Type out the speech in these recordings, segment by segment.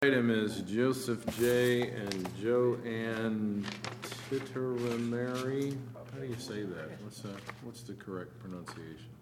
Item is Joseph J. and Joanne Titteramary. How do you say that? What's the correct pronunciation?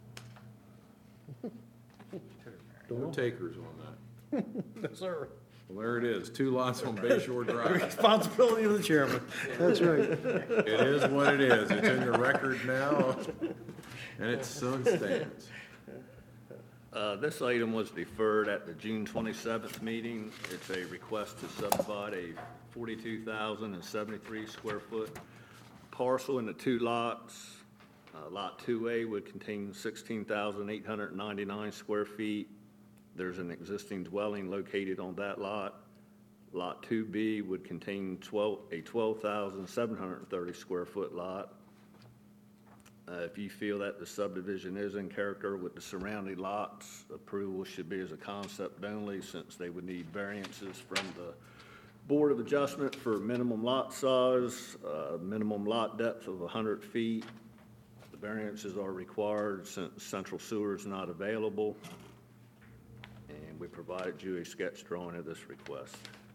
No takers on that. No, sir. Well, there it is. 2 lots on Bay Shore Drive. Responsibility of the chairman. That's right. It is what it is. It's in the record now, and it so stands. This item was deferred at the June 27th meeting. It's a request to subdivide a 42,073 square foot parcel into 2 lots. Lot 2A would contain 16,899 square feet. There's an existing dwelling located on that lot. Lot 2B would contain a 12,730 square foot lot. If you feel that the subdivision is in character with the surrounding lots, approval should be as a concept only, since they would need variances from the Board of Adjustment for minimum lot size, minimum lot depth of 100 feet. The variances are required since central sewer is not available. And we provided you a sketch drawing of this request.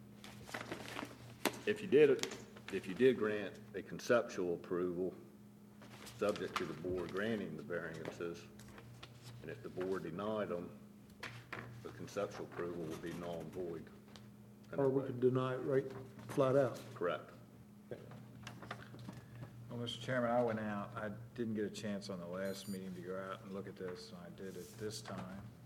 If you did grant a conceptual approval, subject to the board granting the variances, and if the board denied them, the conceptual approval would be null and void. Or we could deny it right flat out. Correct. Well, Mr. Chairman, I went out, I didn't get a chance on the last meeting to go out and look at this, and I did it this time.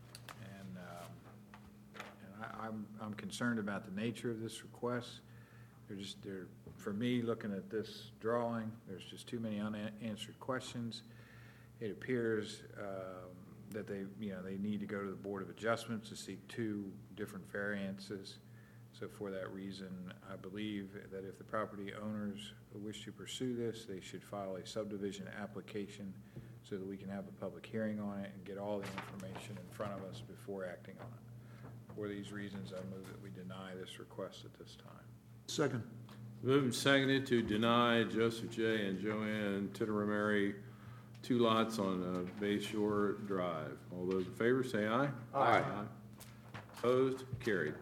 And I'm concerned about the nature of this request. For me, looking at this drawing, there's just too many unanswered questions. It appears that they need to go to the Board of Adjustments to seek 2 different variances. So for that reason, I believe that if the property owners wish to pursue this, they should file a subdivision application so that we can have a public hearing on it and get all the information in front of us before acting on it. For these reasons, I move that we deny this request at this time. Second. Moved and seconded to deny Joseph J. and Joanne Titteramary 2 lots on Bay Shore Drive. All those in favor say aye. Aye. Opposed? Carried.